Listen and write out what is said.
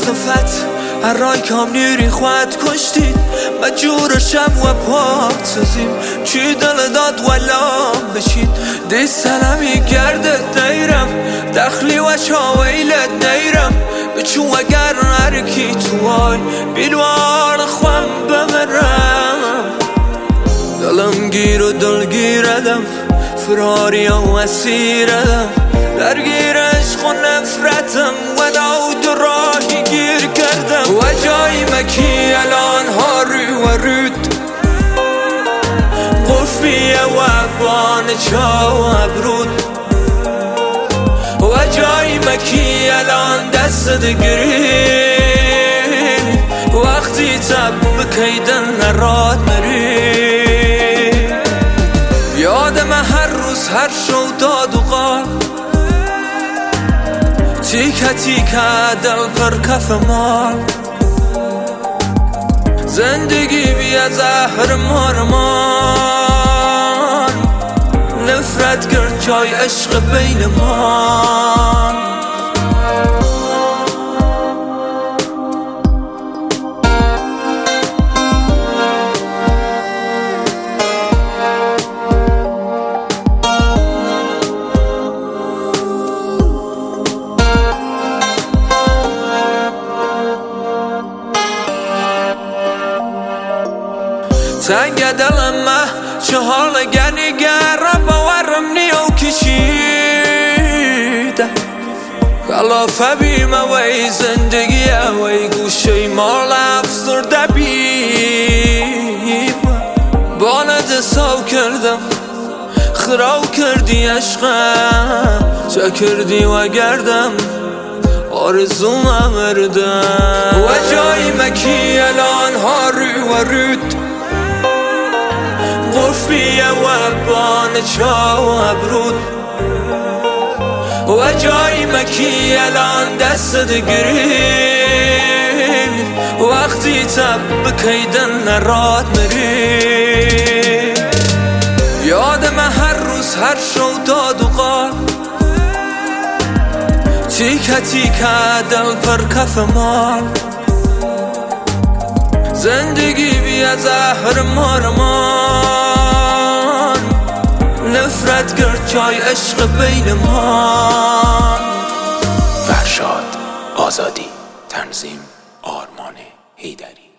خفت هرایکام نیری خواهد کشتید مجورشم و پاک سازیم چی دل داد ولام بشید دی سلمی گردت نیرم دخلی و شاویلت نیرم بچو اگر هرکی توای بیلوار خوام بمرم دلم گیر و دلگیردم فراری و اسیردم درگیر عشق و نفرتم و دود راهی گیر کردم و جای مکی الان ها رو و رود قفیه و بان چا و ابرود و جای مکی الان دست دگری وقتی تب بکیدن نراد مری یادم هر روز هر شو داد و قال تیکه تیکه دل پر کف مال زندگی بیا زهر مارمان نفرت گرد جای عشق بین ما تنگ دلم چه حال گنیگر باورم نیو کشیده خلافه بیم وی زندگی وی گوشه مال افسرده بیم باند ساو کردم خراو کردی عشقم چه کردی و گردم آرزوم مردم و جای مکی الان ها رو و رود قفیه و بان چا و ابرود و جای مکی الان دست دگری وقتی تب بکیدن نراد مری یادم هر روز هر شو داد و قال تیکه تیکه دل پر کف مال زندگی بیا زهر مارمان نفرت گرد جای عشق بین ما فرشاد آزادی تنظیم آرمان حیدری